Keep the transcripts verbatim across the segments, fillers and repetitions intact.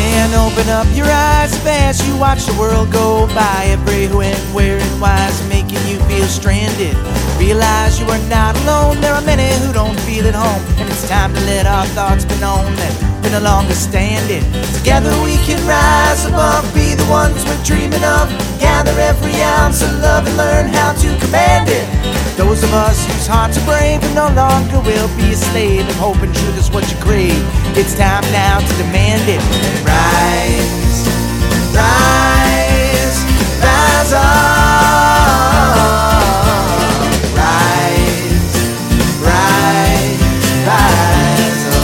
Then open up your eyes fast, you watch the world go by. Every when, where, and why is making you feel stranded. Realize you are not alone, there are many who don't feel at home. And it's time to let our thoughts be known that we're no longer standing. Together we can rise above, be the ones we're dreaming of. Gather every ounce of love and learn how to command it. Those of us whose hearts are brave and no longer will be a slave of hope and truth is what you crave. It's time now to demand it. And rise, rise, rise up. Rise, rise, rise up.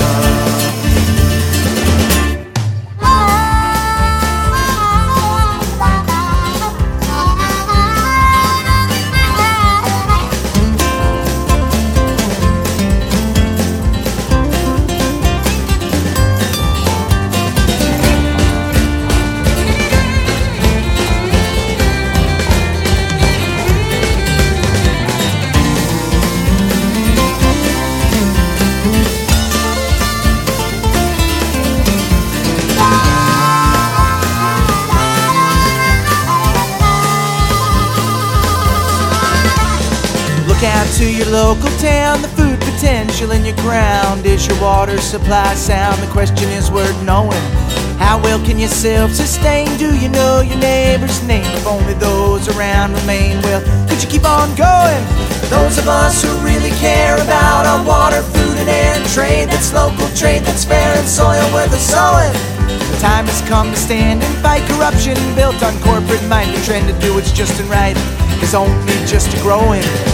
Look out to your local town, the food potential in your ground. Is your water supply sound? The question is worth knowing. How well can you self-sustain? Do you know your neighbor's name? If only those around remain, well, could you keep on going? For those of us who really care about our water, food, and air trade, that's local trade, that's fair and soil worth the sowing. The time has come to stand and fight corruption built on corporate mind. The trend to do what's just and right is only just a growing.